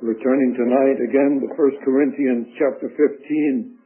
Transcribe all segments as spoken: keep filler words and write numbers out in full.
We're turning tonight again to First Corinthians chapter fifteen,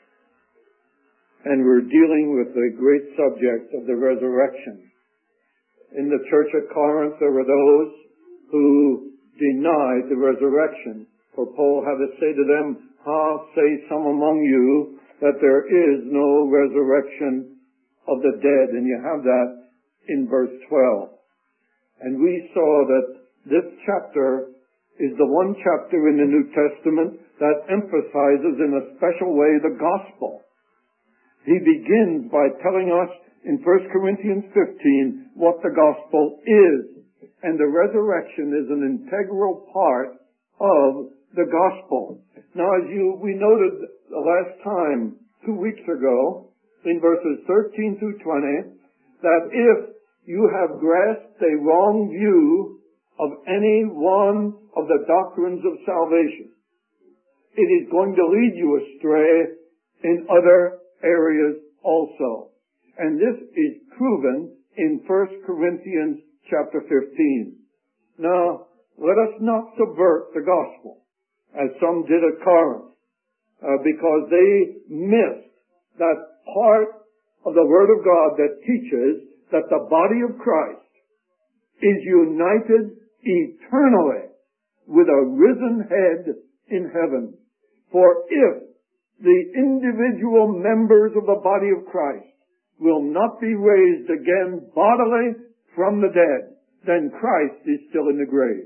and we're dealing with the great subject of the resurrection. In the church at Corinth, there were those who denied the resurrection. For Paul had to say to them, "How say some among you that there is no resurrection of the dead?" And you have that in verse twelve. And we saw that this chapter is the one chapter in the New Testament that emphasizes in a special way the gospel. He begins by telling us in First Corinthians fifteen what the gospel is. And the resurrection is an integral part of the gospel. Now, as you we noted the last time, two weeks ago, in verses thirteen through twenty, that if you have grasped a wrong view of any one of the doctrines of salvation, it is going to lead you astray in other areas also. And this is proven in First Corinthians chapter fifteen. Now, let us not subvert the gospel, as some did at Corinth, uh, because they missed that part of the Word of God that teaches that the body of Christ is united eternally with a risen head in heaven. For if the individual members of the body of Christ will not be raised again bodily from the dead, then Christ is still in the grave.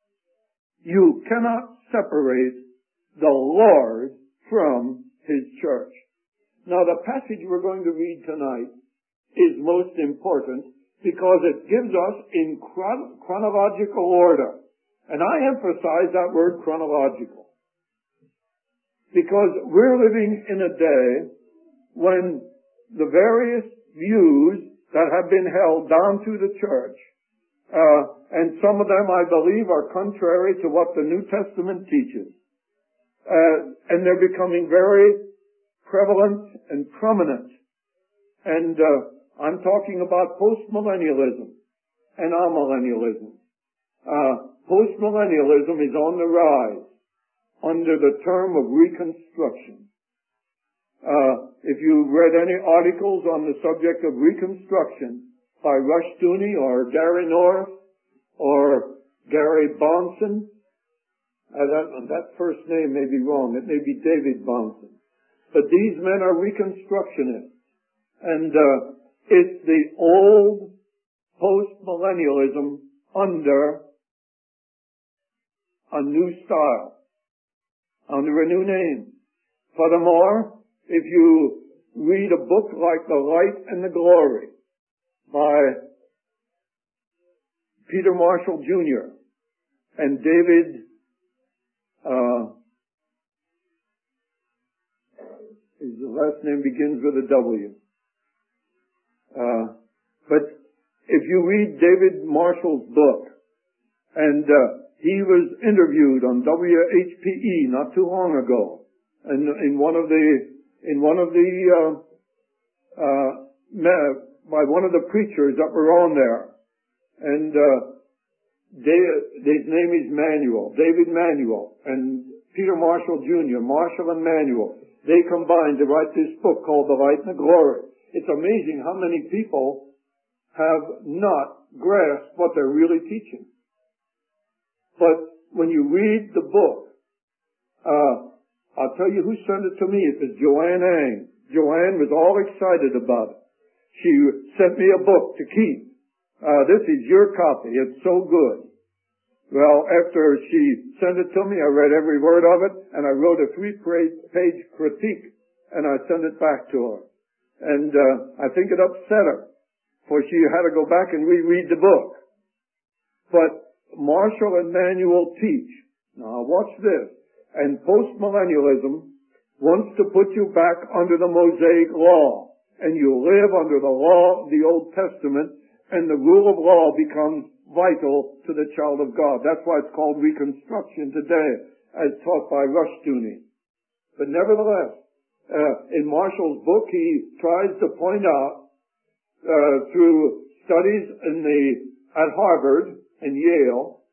You cannot separate the Lord from His church. Now, the passage we're going to read tonight is most important because it gives us in chron- chronological order. And I emphasize that word chronological, because we're living in a day when the various views that have been held down through the church, uh, and some of them I believe are contrary to what the New Testament teaches, uh, and they're becoming very prevalent and prominent. And uh, I'm talking about postmillennialism and amillennialism. Uh, postmillennialism is on the rise under the term of Reconstruction. Uh, if you read any articles on the subject of Reconstruction by Rushdoony or Gary North or Gary Bahnsen, uh, that, that first name may be wrong. It may be David Bahnsen. But these men are Reconstructionists. And uh, it's the old postmillennialism under a new style, under a new name. Furthermore, if you read a book like The Light and the Glory by Peter Marshall Junior and David, uh, his last name begins with a W. Uh, but if you read David Marshall's book, and uh, he was interviewed on W H P E not too long ago, and in one of the in one of the uh, uh, by one of the preachers that were on there, and uh, David, his name is Manuel, David Manuel, and Peter Marshall Junior, Marshall and Manuel, they combined to write this book called The Light and the Glory. It's amazing how many people have not grasped what they're really teaching. But when you read the book, uh, I'll tell you who sent it to me. It was Joanne Ang. Joanne was all excited about it. She sent me a book to keep. Uh, this is your copy. It's so good. Well, after she sent it to me, I read every word of it, and I wrote a three-page critique, and I sent it back to her. And uh, I think it upset her, for she had to go back and reread the book. But Marshall and Manuel teach. Now, watch this. And postmillennialism wants to put you back under the Mosaic law, and you live under the law of the Old Testament, and the rule of law becomes vital to the child of God. That's why it's called Reconstruction today, as taught by Rushdoony. But nevertheless, uh, in Marshall's book, he tries to point out uh, through studies in the at Harvard and Yale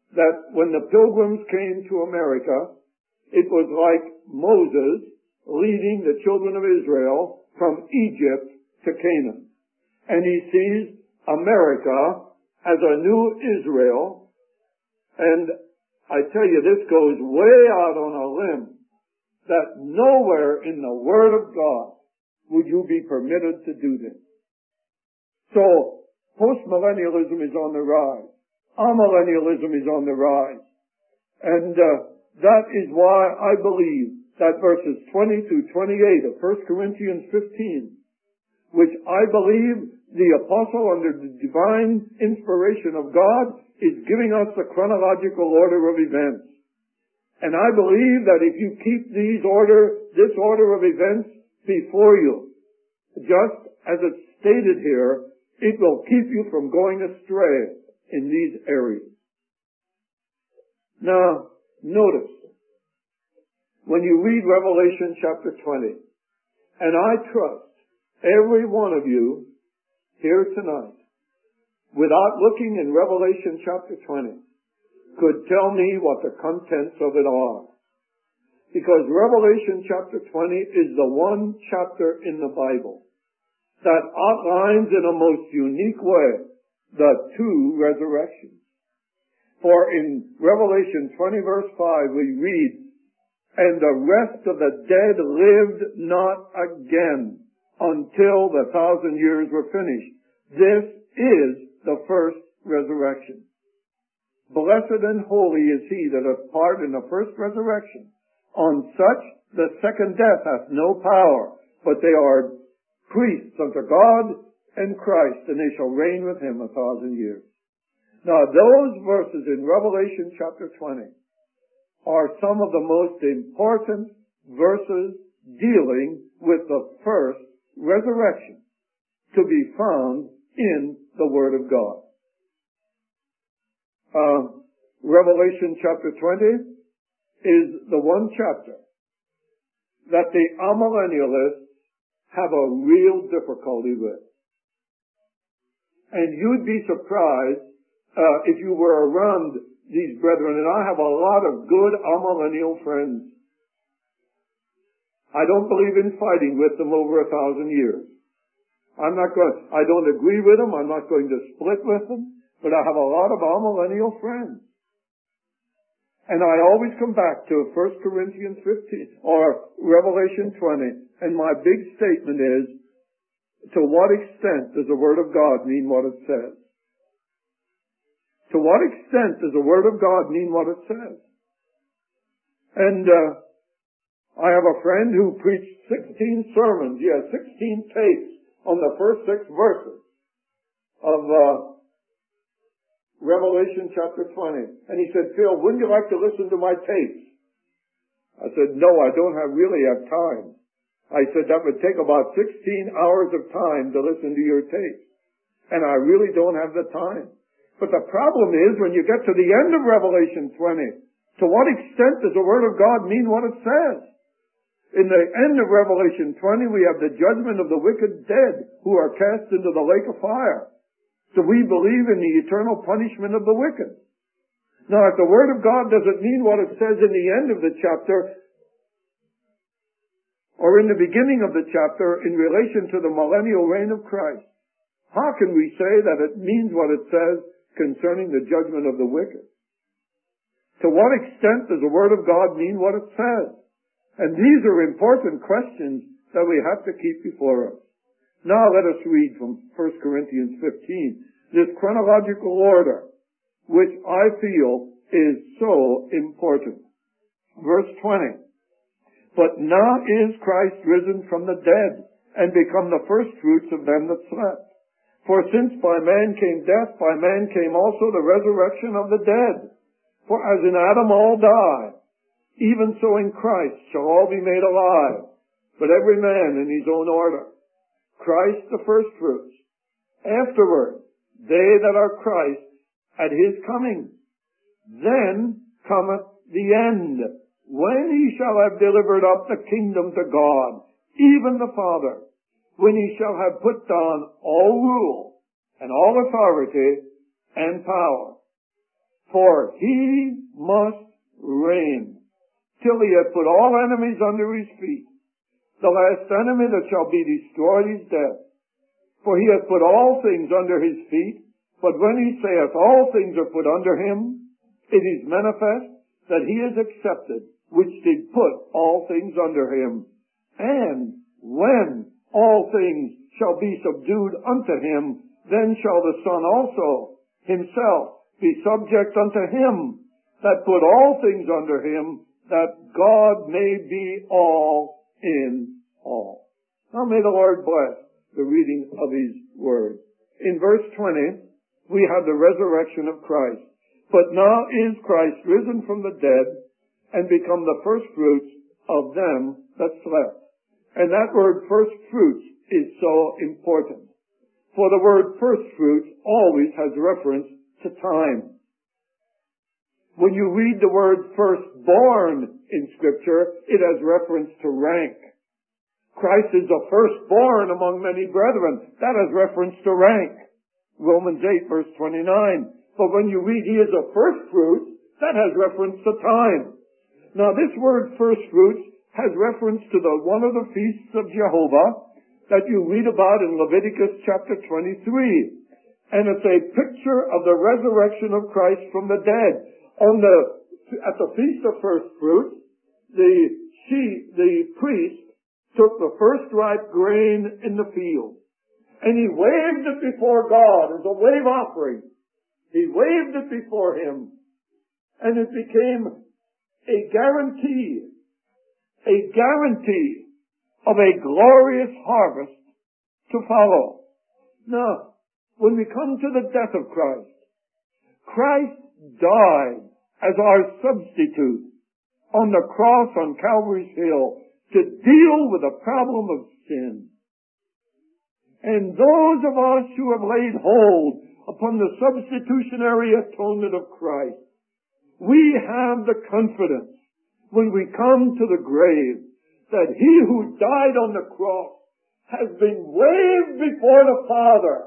that when the pilgrims came to America, it was like Moses leading the children of Israel from Egypt to Canaan. And he sees America as a new Israel. And I tell you, this goes way out on a limb, that nowhere in the Word of God would you be permitted to do this. So, postmillennialism is on the rise. Amillennialism is on the rise. And uh, that is why I believe that verses twenty through twenty-eight of First Corinthians fifteen, which I believe the apostle under the divine inspiration of God is giving us the chronological order of events. And I believe that if you keep these order, this order of events before you, just as it's stated here, it will keep you from going astray in these areas. Now, notice, when you read Revelation chapter twenty, and I trust every one of you here tonight, without looking in Revelation chapter twenty, could tell me what the contents of it are. Because Revelation chapter twenty is the one chapter in the Bible that outlines in a most unique way the two resurrections. For in Revelation twenty verse five we read, "And the rest of the dead lived not again until the thousand years were finished." This is the first resurrection. Blessed and holy is he that hath part in the first resurrection. On such the second death hath no power, but they are priests unto God and Christ, and they shall reign with him a thousand years. Now those verses in Revelation chapter twenty are some of the most important verses dealing with the first resurrection to be found in the Word of God. Uh, Revelation chapter twenty is the one chapter that the amillennialists have a real difficulty with. And you'd be surprised uh, if you were around these brethren, and I have a lot of good amillennial friends. I don't believe in fighting with them over a thousand years. I'm not going, I don't agree with them, I'm not going to split with them, but I have a lot of amillennial friends. And I always come back to First Corinthians fifteen, or Revelation twenty, and my big statement is, to what extent does the Word of God mean what it says? To what extent does the Word of God mean what it says? And uh, I have a friend who preached sixteen sermons, he has sixteen tapes on the first six verses of uh, Revelation chapter twenty. And he said, "Phil, wouldn't you like to listen to my tapes?" I said, "No, I don't have, really have time." I said, "That would take about sixteen hours of time to listen to your tapes. And I really don't have the time." But the problem is, when you get to the end of Revelation twenty, to what extent does the Word of God mean what it says? In the end of Revelation twenty, we have the judgment of the wicked dead who are cast into the lake of fire. So we believe in the eternal punishment of the wicked. Now, if the Word of God doesn't mean what it says in the end of the chapter, or in the beginning of the chapter in relation to the millennial reign of Christ, how can we say that it means what it says concerning the judgment of the wicked? To what extent does the Word of God mean what it says? And these are important questions that we have to keep before us. Now let us read from First Corinthians fifteen, this chronological order, which I feel is so important. Verse twenty, "But now is Christ risen from the dead, and become the firstfruits of them that slept. For since by man came death, by man came also the resurrection of the dead. For as in Adam all die, even so in Christ shall all be made alive, but every man in his own order. Christ the firstfruits. Afterward, they that are Christ at his coming. Then cometh the end, when he shall have delivered up the kingdom to God, even the Father, when he shall have put down all rule and all authority and power. For he must reign till he hath put all enemies under his feet. The last enemy that shall be destroyed is death. For he hath put all things under his feet. But when he saith all things are put under him, it is manifest that he is accepted, which did put all things under him. And when all things shall be subdued unto him, then shall the Son also himself be subject unto him that put all things under him, that God may be all in all. Now may the Lord bless the reading of his word. In verse twenty, we have the resurrection of Christ. But now is Christ risen from the dead and become the first fruits of them that slept. And that word first fruits is so important. For the word first fruits always has reference to time. When you read the word firstborn in Scripture, it has reference to rank. Christ is the firstborn among many brethren. That has reference to rank. Romans eight verse twenty-nine. But when you read he is a first fruit, that has reference to time. Now this word first fruits has reference to the one of the feasts of Jehovah that you read about in Leviticus chapter twenty-three. And it's a picture of the resurrection of Christ from the dead. On the, at the Feast of First Fruits, the, she, the priest took the first ripe grain in the field, and he waved it before God as a wave offering. He waved it before him, and it became a guarantee, a guarantee of a glorious harvest to follow. Now, when we come to the death of Christ, Christ died as our substitute on the cross on Calvary's Hill to deal with the problem of sin. And those of us who have laid hold upon the substitutionary atonement of Christ, we have the confidence when we come to the grave that he who died on the cross has been waved before the Father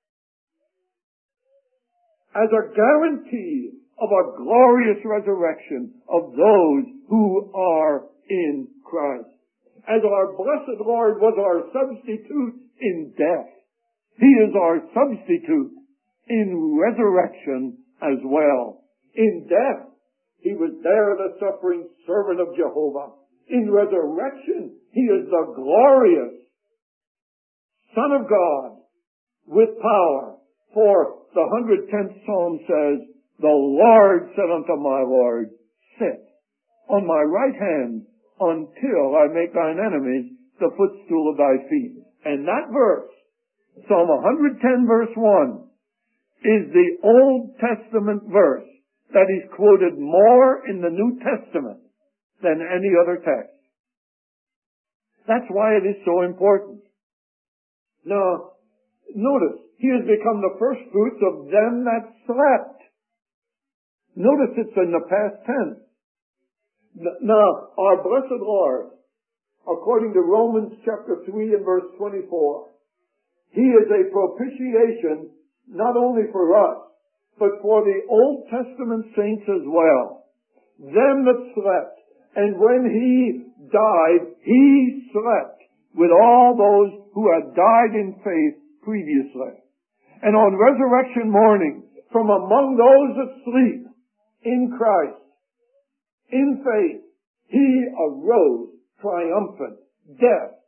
as a guarantee of a glorious resurrection of those who are in Christ. As our blessed Lord was our substitute in death, he is our substitute in resurrection as well. In death, he was there, the suffering servant of Jehovah. In resurrection, he is the glorious Son of God with power. For the one hundred tenth Psalm says, the Lord said unto my Lord, sit on my right hand until I make thine enemies the footstool of thy feet. And that verse, Psalm one hundred ten verse one, is the Old Testament verse that is quoted more in the New Testament than any other text. That's why it is so important. Now, notice, he has become the first fruits of them that slept. Notice it's in the past tense. Now, our blessed Lord, according to Romans chapter three and verse twenty-four, he is a propitiation not only for us, but for the Old Testament saints as well. Them that slept. And when he died, he slept with all those who had died in faith previously. And on resurrection morning, from among those that sleep in Christ, in faith, he arose triumphant. Death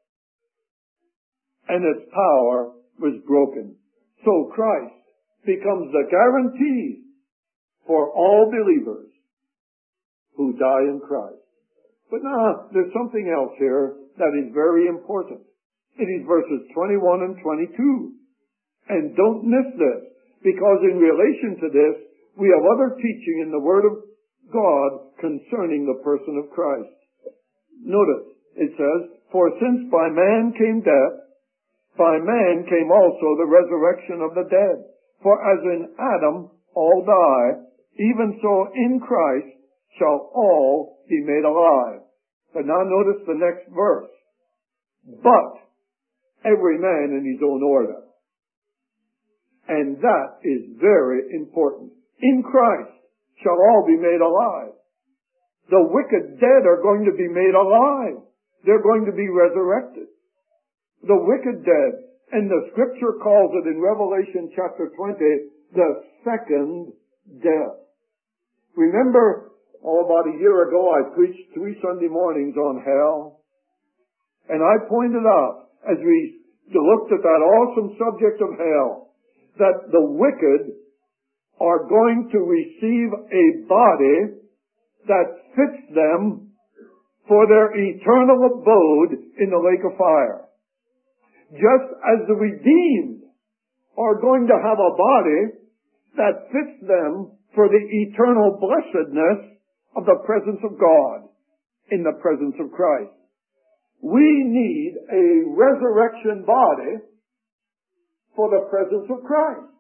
and its power was broken. So Christ becomes the guarantee for all believers who die in Christ. But now, there's something else here that is very important. It is verses twenty-one and twenty-two. And don't miss this, because in relation to this, we have other teaching in the Word of God concerning the person of Christ. Notice, it says, for since by man came death, by man came also the resurrection of the dead. For as in Adam all die, even so in Christ shall all be made alive. But now notice the next verse. But every man in his own order. And that is very important. In Christ, shall all be made alive. The wicked dead are going to be made alive. They're going to be resurrected. The wicked dead. And the scripture calls it in Revelation chapter twenty, the second death. Remember, oh, about a year ago, I preached three Sunday mornings on hell. And I pointed out, as we looked at that awesome subject of hell, that the wicked are going to receive a body that fits them for their eternal abode in the lake of fire. Just as the redeemed are going to have a body that fits them for the eternal blessedness of the presence of God in the presence of Christ. We need a resurrection body for the presence of Christ.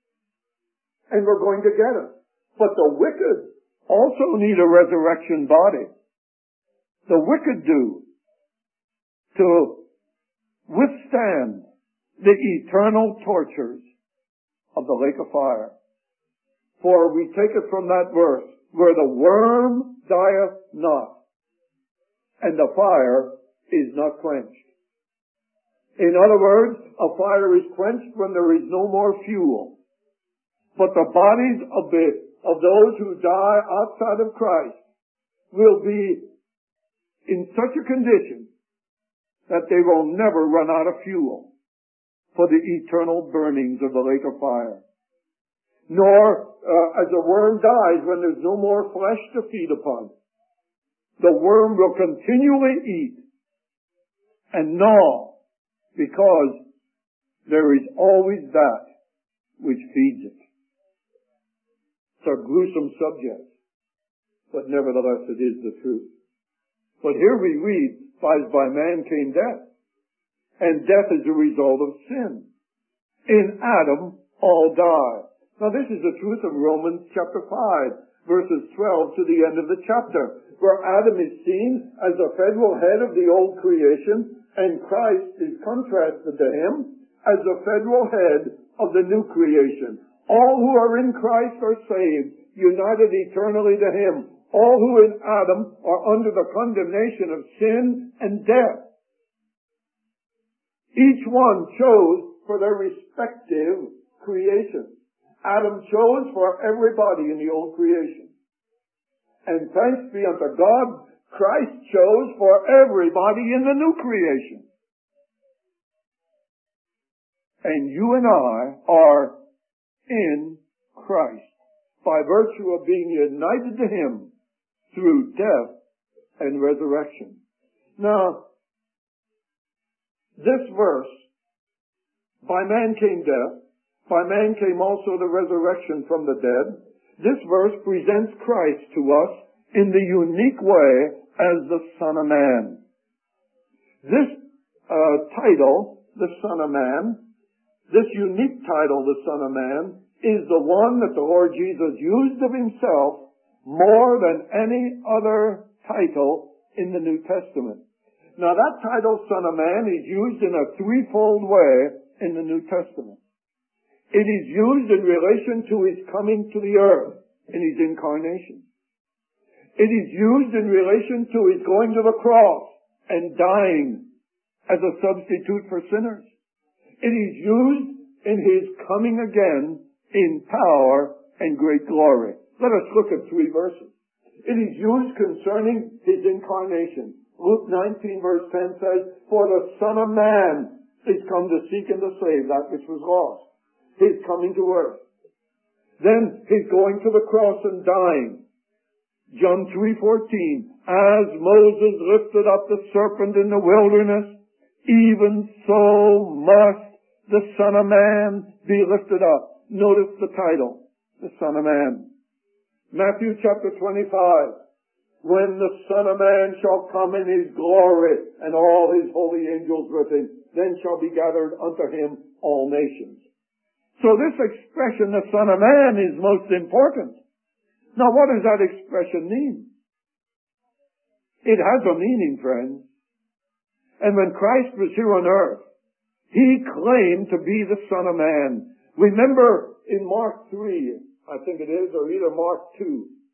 And we're going to get it. But the wicked also need a resurrection body. The wicked do. To withstand the eternal tortures of the lake of fire. For we take it from that verse, where the worm dieth not, and the fire is not quenched. In other words, a fire is quenched when there is no more fuel. But the bodies of the, of those who die outside of Christ will be in such a condition that they will never run out of fuel for the eternal burnings of the lake of fire. Nor, uh, as a worm dies when there's no more flesh to feed upon, the worm will continually eat and gnaw, because there is always that which feeds it. It's a gruesome subject, but nevertheless it is the truth. But here we read, as by man came death, and death is a result of sin. In Adam all die. Now this is the truth of Romans chapter five, verses twelve to the end of the chapter, where Adam is seen as the federal head of the old creation, and Christ is contrasted to him as the federal head of the new creation. All who are in Christ are saved, united eternally to him. All who in Adam are under the condemnation of sin and death. Each one chose for their respective creation. Adam chose for everybody in the old creation. And thanks be unto God, Christ chose for everybody in the new creation. And you and I are in Christ by virtue of being united to him through death and resurrection. Now, this verse, by man came death, by man came also the resurrection from the dead. This verse presents Christ to us in the unique way as the Son of Man. This uh, title, the Son of Man, this unique title, the Son of Man, is the one that the Lord Jesus used of himself more than any other title in the New Testament. Now that title, Son of Man, is used in a threefold way in the New Testament. It is used in relation to his coming to the earth in his incarnation. It is used in relation to his going to the cross and dying as a substitute for sinners. It is used in his coming again in power and great glory. Let us look at three verses. It is used concerning his incarnation. Luke nineteen verse ten says, "For the Son of Man is come to seek and to save that which was lost." His coming to earth. Then his going to the cross and dying. John three fourteen, "As Moses lifted up the serpent in the wilderness, even so must the Son of Man be lifted up." Notice the title, the Son of Man. Matthew chapter twenty-five, "When the Son of Man shall come in his glory, and all his holy angels with him, then shall be gathered unto him all nations." So this expression, the Son of Man, is most important. Now what does that expression mean? It has a meaning, friends. And when Christ was here on earth, he claimed to be the Son of Man. Remember in Mark three, I think it is, or either Mark two,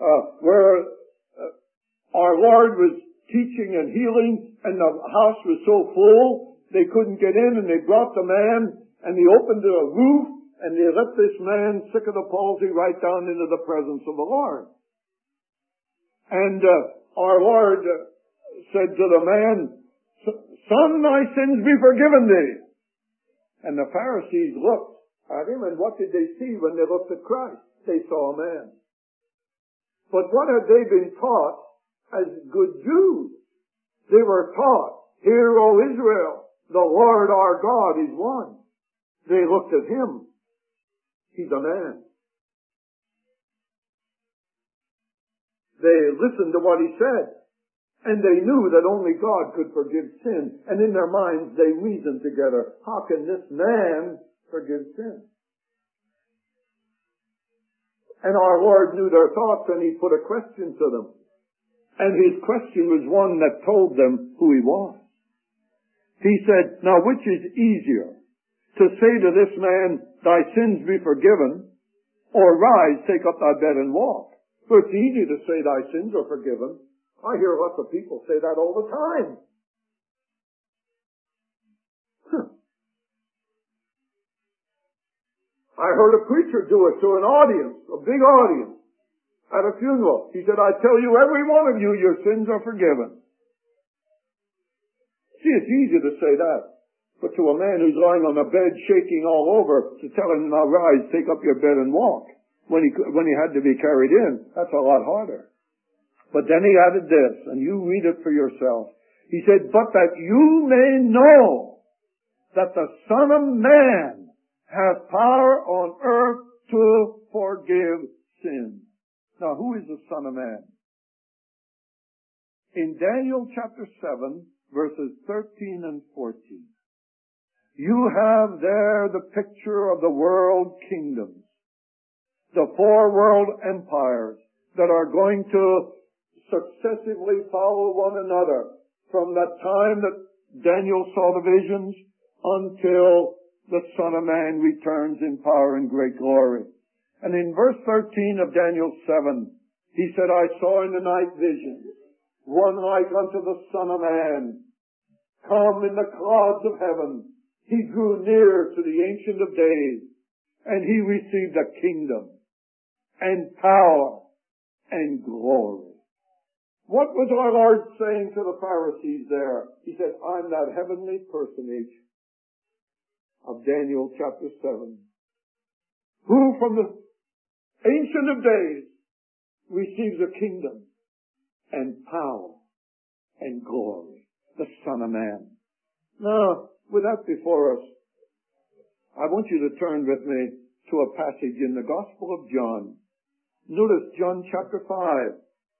uh, where uh, our Lord was teaching and healing, and the house was so full they couldn't get in, and they brought the man, and he opened the roof, and they let this man, sick of the palsy, right down into the presence of the Lord. And uh, our Lord uh, said to the man, "Son, thy sins be forgiven thee." And the Pharisees looked at him, and what did they see when they looked at Christ? They saw a man. But what had they been taught as good Jews? They were taught, "Hear, O Israel, the Lord our God is one." They looked at him. He's a man. They listened to what he said, and they knew that only God could forgive sin. And in their minds, they reasoned together, how can this man forgive sin? And our Lord knew their thoughts, and he put a question to them. And his question was one that told them who he was. He said, "Now which is easier, to say to this man, thy sins be forgiven, or rise, take up thy bed and walk?" So it's easy to say thy sins are forgiven. I hear lots of people say that all the time. Huh. I heard a preacher do it to an audience, a big audience, at a funeral. He said, "I tell you, every one of you, your sins are forgiven." See, it's easy to say that. But to a man who's lying on a bed shaking all over, to tell him, "Now rise, take up your bed and walk," when he, when he had to be carried in, that's a lot harder. But then he added this, and you read it for yourself. He said, "But that you may know that the Son of Man has power on earth to forgive sins." Now, who is the Son of Man? In Daniel chapter seven, verses thirteen and fourteen, you have there the picture of the world kingdoms, the four world empires that are going to successively follow one another from the time that Daniel saw the visions until the Son of Man returns in power and great glory. And in verse thirteen of Daniel seven, he said, "I saw in the night visions, one like unto the Son of Man, come in the clouds of heaven. He drew near to the Ancient of Days, and he received a kingdom and power and glory." What was our Lord saying to the Pharisees there? He said, "I'm that heavenly personage of Daniel chapter seven, who from the Ancient of Days receives a kingdom and power and glory, the Son of Man." Now, with that before us, I want you to turn with me to a passage in the Gospel of John. Notice John chapter five.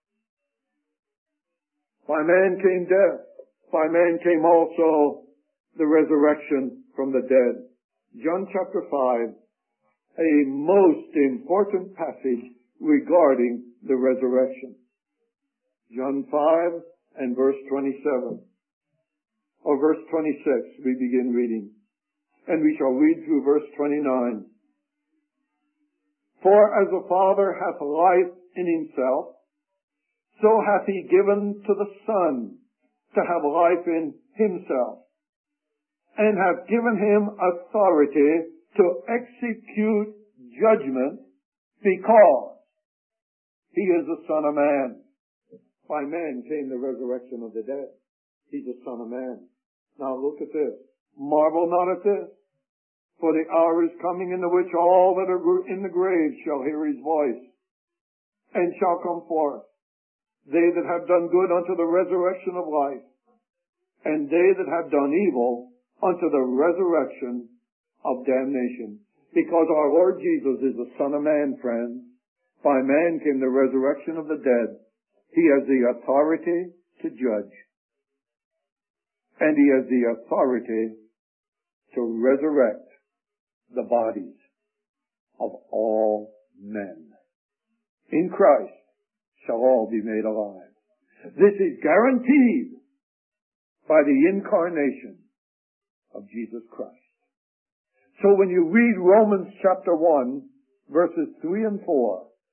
By man came death. By man came also the resurrection from the dead. John chapter five, a most important passage regarding the resurrection. John five and verse twenty-seven. Or verse twenty-six, we begin reading. And we shall read through verse twenty-nine. "For as the Father hath life in himself, so hath he given to the Son to have life in himself, and hath given him authority to execute judgment, because he is the Son of Man." By man came the resurrection of the dead. He's the Son of Man. Now look at this. "Marvel not at this, for the hour is coming in the which all that are in the grave shall hear his voice, and shall come forth. They that have done good unto the resurrection of life, and they that have done evil unto the resurrection of damnation." Because our Lord Jesus is the Son of Man, friends. By man came the resurrection of the dead. He has the authority to judge. And he has the authority to resurrect the bodies of all men. In Christ shall all be made alive. This is guaranteed by the incarnation of Jesus Christ. So when you read Romans chapter one, verses three and four,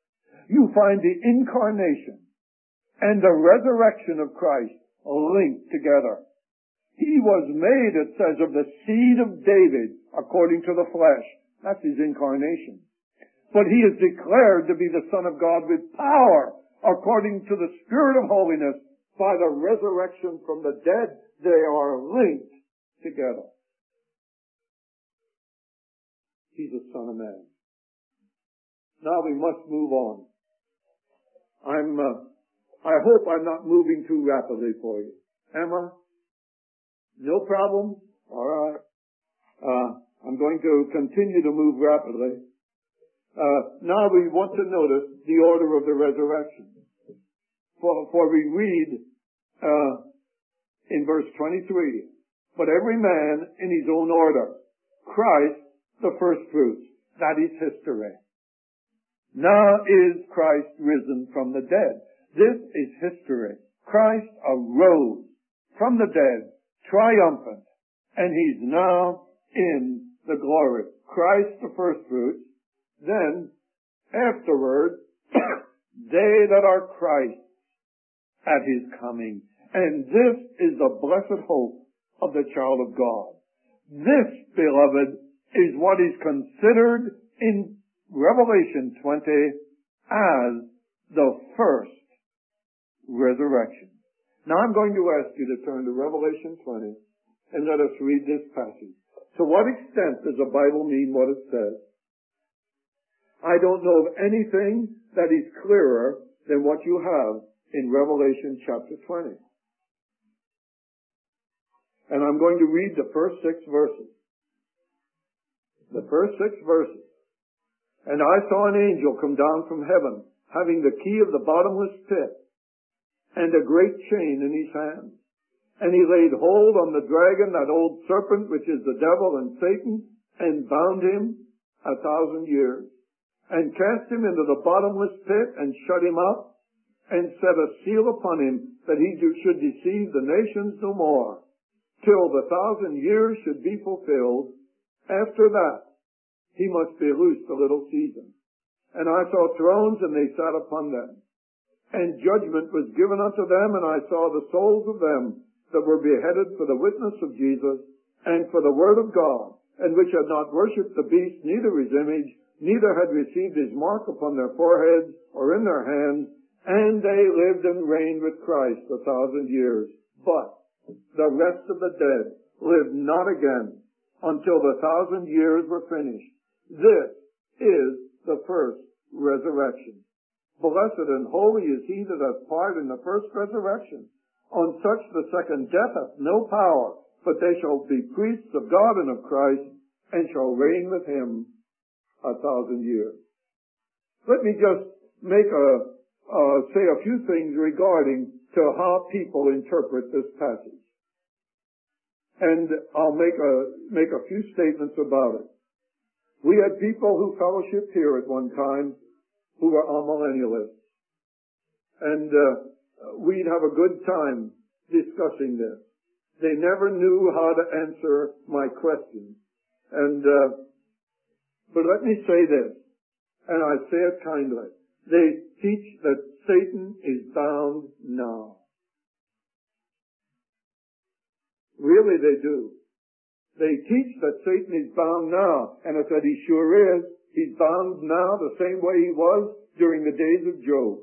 you find the incarnation and the resurrection of Christ linked together. He was made, it says, of the seed of David according to the flesh. That's his incarnation. But he is declared to be the Son of God with power according to the Spirit of holiness by the resurrection from the dead. They are linked together. He's the Son of Man. Now we must move on. I'm, uh, I hope I'm not moving too rapidly for you. Am I? No problem? All right. Uh, I'm going to continue to move rapidly. Uh, now we want to notice the order of the resurrection. For, for we read, uh, in verse twenty-three, but every man in his own order. Christ, the first fruits. That is history. Now is Christ risen from the dead. This is history. Christ arose from the dead, triumphant, and he's now in the glory. Christ the first fruits. Then, afterward, they that are Christ at his coming. And this is the blessed hope of the child of God. This, beloved, is what is considered in Revelation twenty as the first resurrection. Now I'm going to ask you to turn to Revelation twenty and let us read this passage. To what extent does the Bible mean what it says? I don't know of anything that is clearer than what you have in Revelation chapter twenty. And I'm going to read the first six verses. The first six verses. And I saw an angel come down from heaven, having the key of the bottomless pit, and a great chain in his hand. And he laid hold on the dragon, that old serpent, which is the devil and Satan, and bound him a thousand years, and cast him into the bottomless pit, and shut him up, and set a seal upon him, that he do, should deceive the nations no more, till the thousand years should be fulfilled. After that, he must be loosed a little season. And I saw thrones, and they sat upon them. And judgment was given unto them, and I saw the souls of them that were beheaded for the witness of Jesus, and for the word of God, and which had not worshipped the beast, neither his image, neither had received his mark upon their foreheads or in their hands, and they lived and reigned with Christ a thousand years. But the rest of the dead lived not again until the thousand years were finished. This is the first resurrection. Blessed and holy is he that hath part in the first resurrection. On such the second death hath no power, but they shall be priests of God and of Christ, and shall reign with him a thousand years. Let me just make a, uh, say a few things regarding to how people interpret this passage. And I'll make a, make a few statements about it. We had people who fellowshiped here at one time who were amillennialists. And uh, we'd have a good time discussing this. They never knew how to answer my questions. And, uh, but let me say this, and I say it kindly. They teach that Satan is bound now. Really, they do. They teach that Satan is bound now, and I said he sure is. He's bound now the same way he was during the days of Job.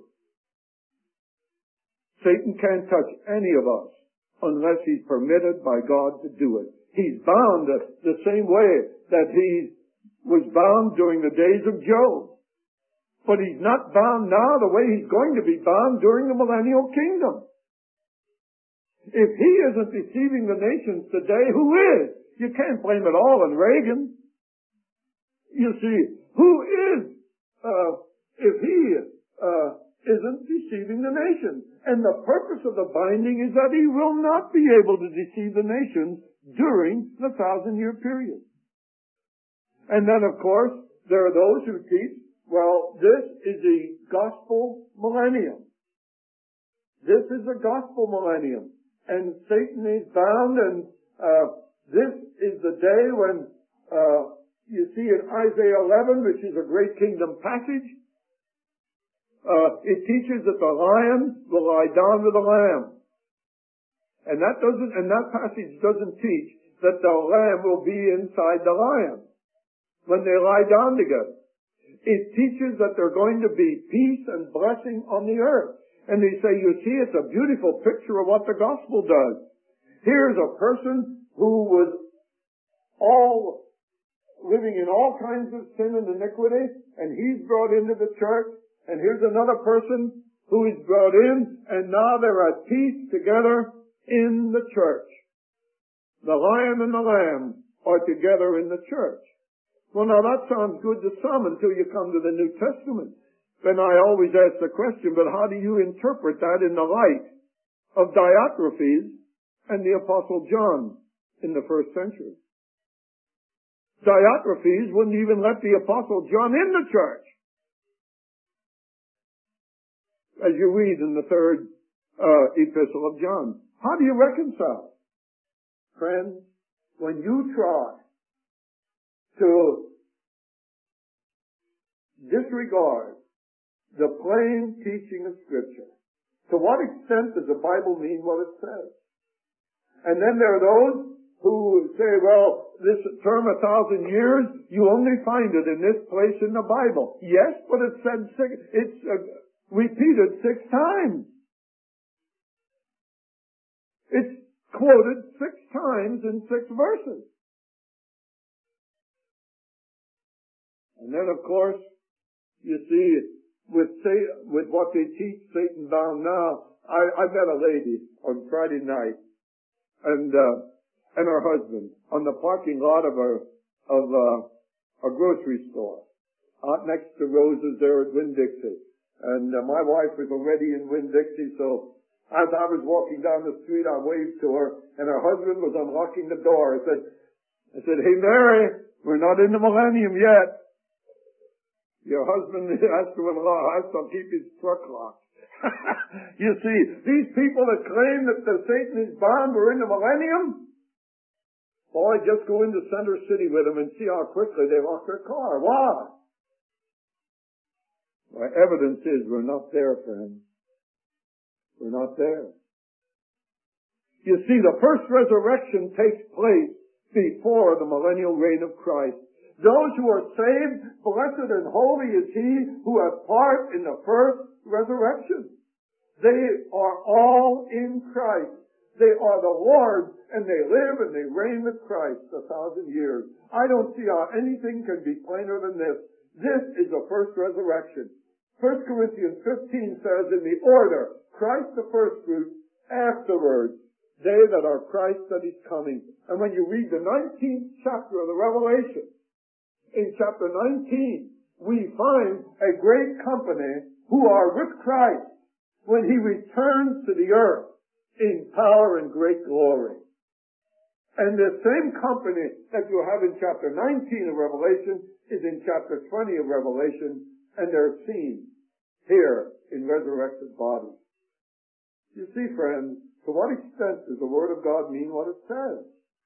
Satan can't touch any of us unless he's permitted by God to do it. He's bound the same way that he was bound during the days of Job. But he's not bound now the way he's going to be bound during the millennial kingdom. If he isn't deceiving the nations today, who is? You can't blame it all on Reagan. You see, who is, uh, if he uh, isn't deceiving the nations? And the purpose of the binding is that he will not be able to deceive the nations during the thousand-year period. And then, of course, there are those who teach, well, this is the gospel millennium. This is the gospel millennium. And Satan is bound, and uh, this is the day when, uh, you see in Isaiah eleven, which is a great kingdom passage, Uh, it teaches that the lion will lie down with the lamb. And that doesn't, and that passage doesn't teach that the lamb will be inside the lion when they lie down together. It teaches that they're going to be peace and blessing on the earth. And they say, you see, it's a beautiful picture of what the gospel does. Here's a person who was all living in all kinds of sin and iniquity, and he's brought into the church. And here's another person who is brought in, and now they're at peace together in the church. The lion and the lamb are together in the church. Well, now that sounds good to some until you come to the New Testament. Then I always ask the question, but how do you interpret that in the light of Diotrephes and the Apostle John in the first century? Diotrephes wouldn't even let the Apostle John in the church. As you read in the third uh, epistle of John. How do you reconcile? Friends, when you try to disregard the plain teaching of Scripture, to what extent does the Bible mean what it says? And then there are those who say, well, this term a thousand years, you only find it in this place in the Bible. Yes, but it said six, it's uh, repeated six times. It's quoted six times in six verses. And then, of course, you see, with with what they teach Satan bound now, I, I met a lady on Friday night, and uh, and her husband on the parking lot of a of a, a grocery store, out next to Rose's there at Winn-Dixie. And uh, my wife was already in Winn-Dixie, so as I was walking down the street, I waved to her, and her husband was unlocking the door. I said, I said, hey Mary, we're not in the millennium yet. Your husband has to unlock, has to keep his truck locked. You see, these people that claim that the Satan is bound are in the millennium, boy, just go into Center City with them and see how quickly they lock their car. Why? Well, evidence is we're not there, friends. We're not there. You see, the first resurrection takes place before the millennial reign of Christ. Those who are saved, blessed and holy is he who has part in the first resurrection. They are all in Christ. They are the Lord's, and they live and they reign with Christ a thousand years. I don't see how anything can be plainer than this. This is the first resurrection. First Corinthians fifteen says in the order, Christ the first fruit, afterwards, they that are Christ that is coming. And when you read the nineteenth chapter of the Revelation, in chapter nineteen, we find a great company who are with Christ when he returns to the earth in power and great glory. And the same company that you have in chapter nineteen of Revelation is in chapter twenty of Revelation, and they're seen here in resurrected bodies. You see, friends, to what extent does the Word of God mean what it says?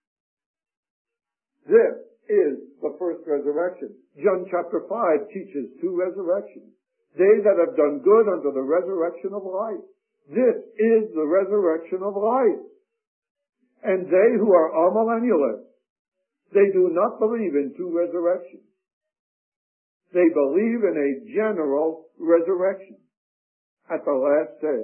This is the first resurrection. John chapter five teaches two resurrections. They that have done good unto the resurrection of life. This is the resurrection of life. And they who are amillennialists, they do not believe in two resurrections. They believe in a general resurrection at the last day.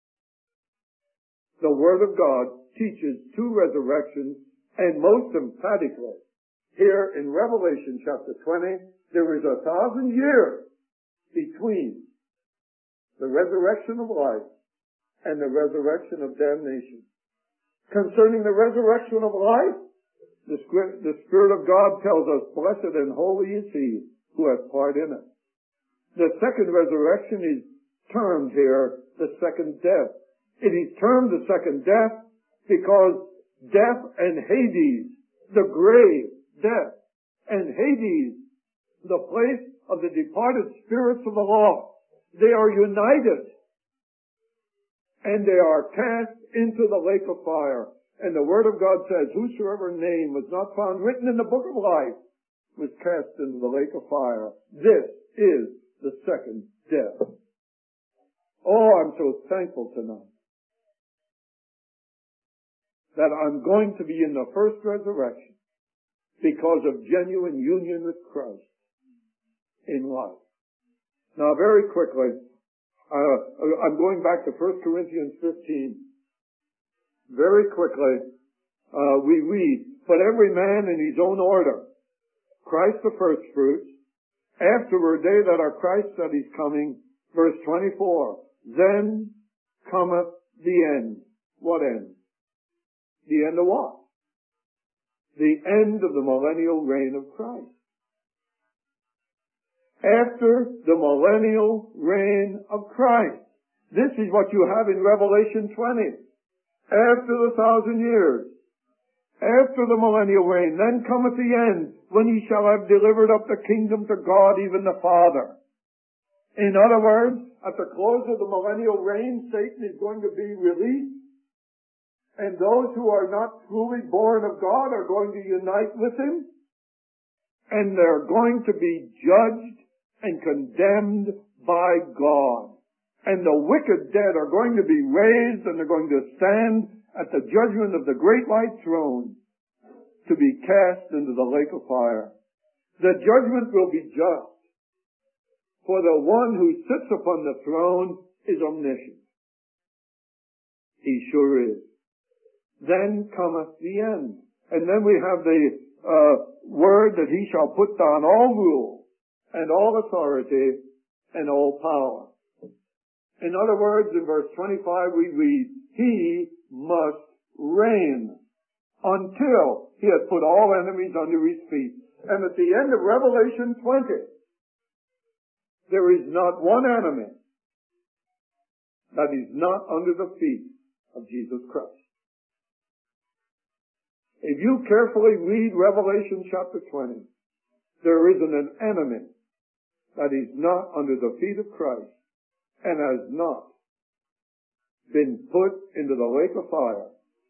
The Word of God teaches two resurrections, and most emphatically, here in Revelation chapter twenty, there is a thousand years between the resurrection of life and the resurrection of damnation. Concerning the resurrection of life, the Spirit, the Spirit of God tells us, blessed and holy is he who has part in it. The second resurrection is termed here the second death. It is termed the second death because death and Hades, the grave, death, and Hades, the place of the departed spirits of the lost, they are united and they are cast into the lake of fire. And the Word of God says, whosoever name was not found written in the book of life was cast into the lake of fire. This is the second death. Oh, I'm so thankful tonight that I'm going to be in the first resurrection because of genuine union with Christ in life. Now, very quickly, uh, I'm going back to First Corinthians fifteen. Very quickly, uh, we read, but every man in his own order, Christ the first fruits, afterward they that are Christ that is coming, verse twenty-four, then cometh the end. What end? The end of what? The end of the millennial reign of Christ. After the millennial reign of Christ. This is what you have in Revelation twenty. After the thousand years, after the millennial reign, then cometh the end, when he shall have delivered up the kingdom to God, even the Father. In other words, at the close of the millennial reign, Satan is going to be released, and those who are not truly born of God are going to unite with him, and they're going to be judged and condemned by God. And the wicked dead are going to be raised, and they're going to stand at the judgment of the great white throne to be cast into the lake of fire. The judgment will be just, for the one who sits upon the throne is omniscient. He sure is. Then cometh the end. And then we have the uh, word that he shall put down all rule and all authority and all power. In other words, in verse twenty-five we read, he must reign until he has put all enemies under his feet. And at the end of Revelation twenty, there is not one enemy that is not under the feet of Jesus Christ. If you carefully read Revelation chapter twenty, there isn't an enemy that is not under the feet of Christ and has not been put into the lake of fire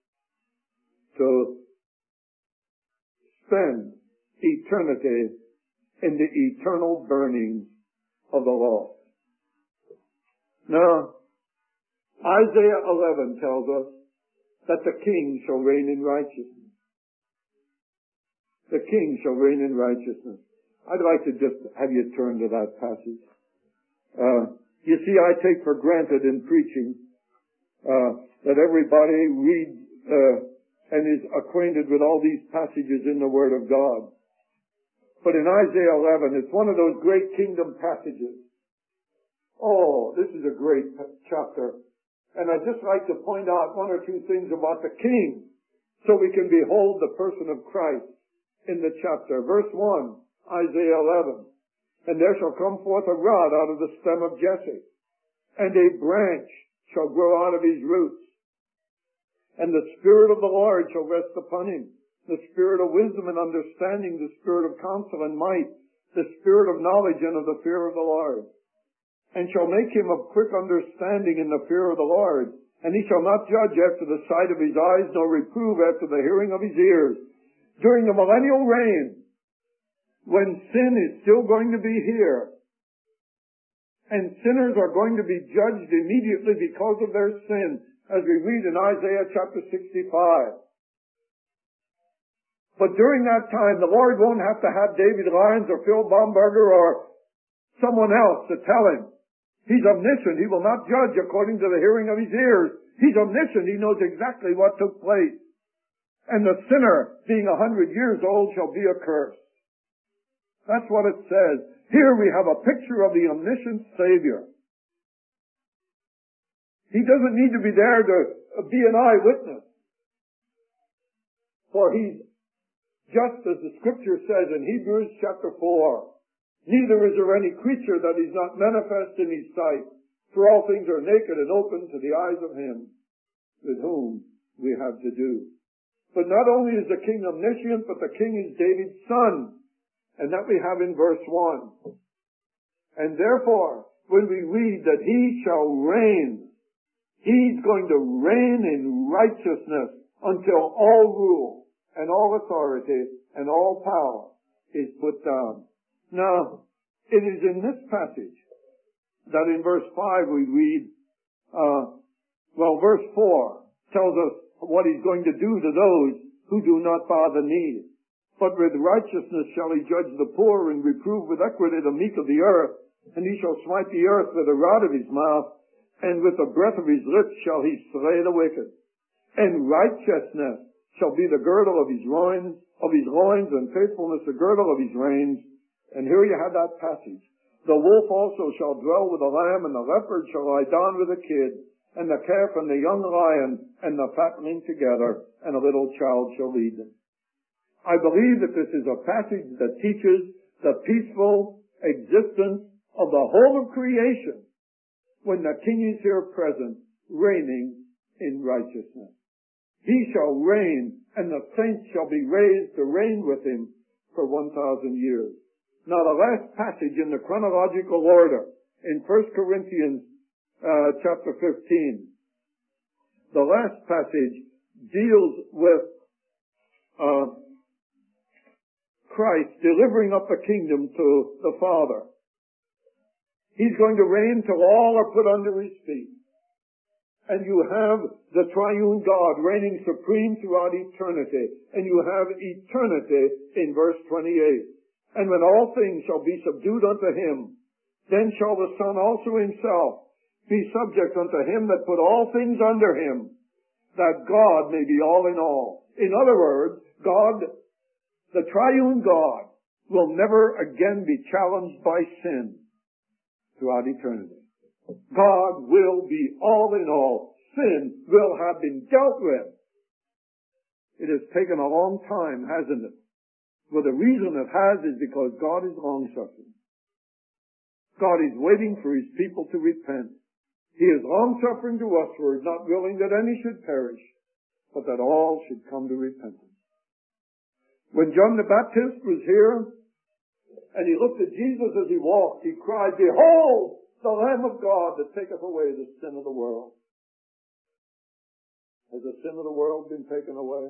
to spend eternity in the eternal burnings of the Lord. Now, Isaiah eleven tells us that the king shall reign in righteousness. The king shall reign in righteousness. I'd like to just have you turn to that passage. Uh, you see, I take for granted in preaching uh, that everybody reads uh, and is acquainted with all these passages in the Word of God. But in Isaiah eleven, it's one of those great kingdom passages. Oh, this is a great chapter. And I'd just like to point out one or two things about the king so we can behold the person of Christ in the chapter. Verse one, Isaiah eleven. And there shall come forth a rod out of the stem of Jesse, and a branch shall grow out of his roots. And the Spirit of the Lord shall rest upon him, the Spirit of wisdom and understanding, the Spirit of counsel and might, the Spirit of knowledge and of the fear of the Lord. And shall make him of quick understanding in the fear of the Lord. And he shall not judge after the sight of his eyes, nor reprove after the hearing of his ears. During the millennial reign, when sin is still going to be here, and sinners are going to be judged immediately because of their sin, as we read in Isaiah chapter sixty-five. But during that time, the Lord won't have to have David Lyons or Phil Baumberger or someone else to tell him. He's omniscient. He will not judge according to the hearing of his ears. He's omniscient. He knows exactly what took place. And the sinner, being a hundred years old, shall be accursed. That's what it says. Here we have a picture of the omniscient Savior. He doesn't need to be there to be an eyewitness. For he's, just as the scripture says in Hebrews chapter four, neither is there any creature that is not manifest in his sight, for all things are naked and open to the eyes of him with whom we have to do. But not only is the king omniscient, but the king is David's son. And that we have in verse one. And therefore, when we read that he shall reign, he's going to reign in righteousness until all rule and all authority and all power is put down. Now, it is in this passage that in verse five we read Uh, well, verse four tells us what he's going to do to those who do not bow the knee. But with righteousness shall he judge the poor, and reprove with equity the meek of the earth. And he shall smite the earth with the rod of his mouth, and with the breath of his lips shall he slay the wicked. And righteousness shall be the girdle of his loins, of his loins, and faithfulness the girdle of his reins. And here you have that passage. The wolf also shall dwell with the lamb, and the leopard shall lie down with the kid, and the calf and the young lion and the fatling together, and a little child shall lead them. I believe that this is a passage that teaches the peaceful existence of the whole of creation when the King is here present, reigning in righteousness. He shall reign, and the saints shall be raised to reign with him for one thousand years. Now the last passage in the chronological order in First Corinthians uh, chapter fifteen, the last passage deals with uh, Christ delivering up the kingdom to the Father. He's going to reign till all are put under his feet. And you have the triune God reigning supreme throughout eternity. And you have eternity in verse twenty-eight. And when all things shall be subdued unto him, then shall the Son also himself be subject unto him that put all things under him, that God may be all in all. In other words, God, the triune God, will never again be challenged by sin throughout eternity. God will be all in all. Sin will have been dealt with. It has taken a long time, hasn't it? Well, the reason it has is because God is long-suffering. God is waiting for his people to repent. He is long-suffering to usward, not willing that any should perish, but that all should come to repentance. When John the Baptist was here, and he looked at Jesus as he walked, he cried, "Behold, the Lamb of God that taketh away the sin of the world." Has the sin of the world been taken away?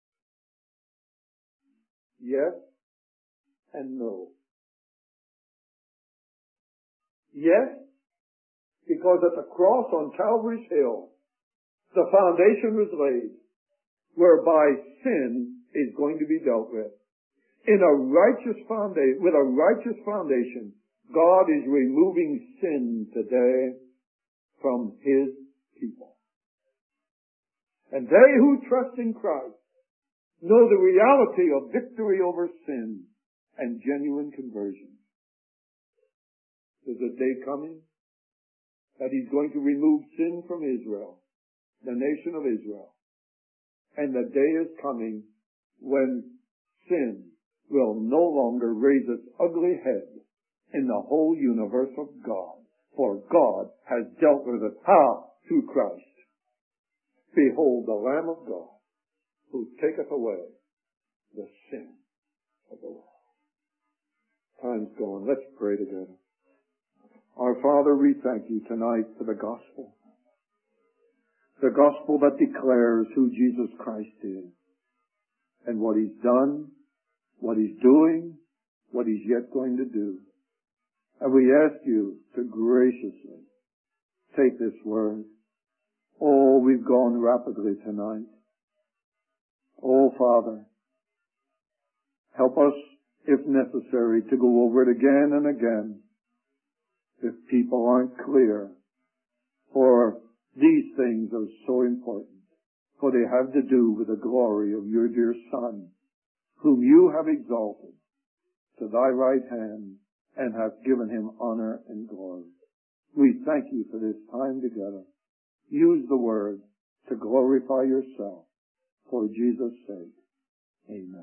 Yes and no. Yes, because at the cross on Calvary's Hill, the foundation was laid whereby sin is going to be dealt with. In a righteous foundation, with a righteous foundation, God is removing sin today from his people. And they who trust in Christ know the reality of victory over sin and genuine conversion. There's a day coming that he's going to remove sin from Israel, the nation of Israel. And the day is coming when sin will no longer raise its ugly head in the whole universe of God. For God has dealt with it. How? Through Christ. Behold, the Lamb of God, who taketh away the sin of the world. Time's going. Let's pray together. Our Father, we thank you tonight for the gospel. The gospel that declares who Jesus Christ is and what he's done, what he's doing, what he's yet going to do. And we ask you to graciously take this word. Oh, we've gone rapidly tonight. Oh, Father, help us, if necessary, to go over it again and again if people aren't clear. For these things are so important, for they have to do with the glory of your dear Son, whom you have exalted to thy right hand and have given him honor and glory. We thank you for this time together. Use the word to glorify yourself for Jesus' sake. Amen.